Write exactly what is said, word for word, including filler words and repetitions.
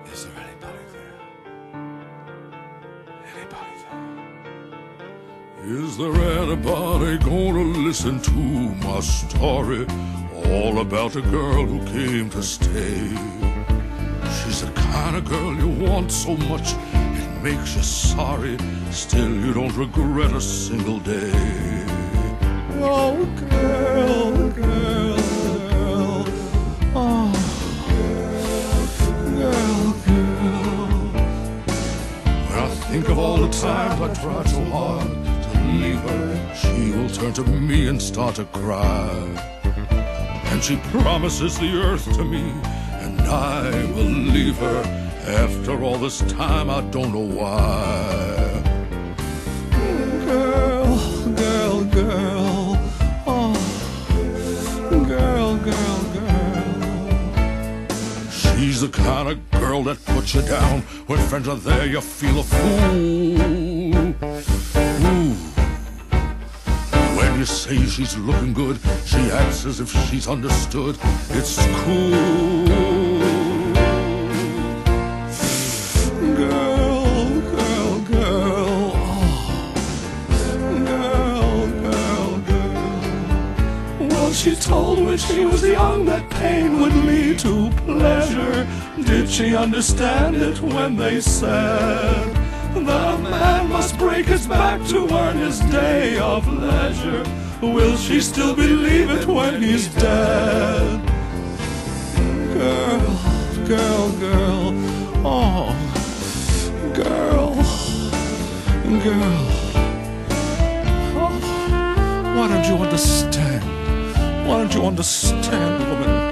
Is there anybody there? Anybody there? Is there anybody gonna listen to my story? All about a girl who came to stay. She's the kind of girl you want so much it makes you sorry. Still you don't regret a single day. Oh, girl, girl, girl. Oh, girl, girl. When I think of all the times I tried so hard to leave her, she will turn to me and start to cry. And she promises the earth to me, and I believe her. After all this time, I don't know why. Girl, girl, girl. Oh, girl, girl, girl. She's the kind of girl that puts you down. When friends are there, you feel a fool. Ooh. When you say she's looking good, she acts as if she's understood. It's cool. Girl, girl, girl. Oh. Girl, girl, girl. Well, she told when she was young that pain would lead to pleasure. Did she understand it when they said that a man must break his back to earn his day of leisure? Will she still believe it when he's dead? Girl, girl, girl, oh, girl, girl. Oh, why don't you understand? Why don't you understand, woman?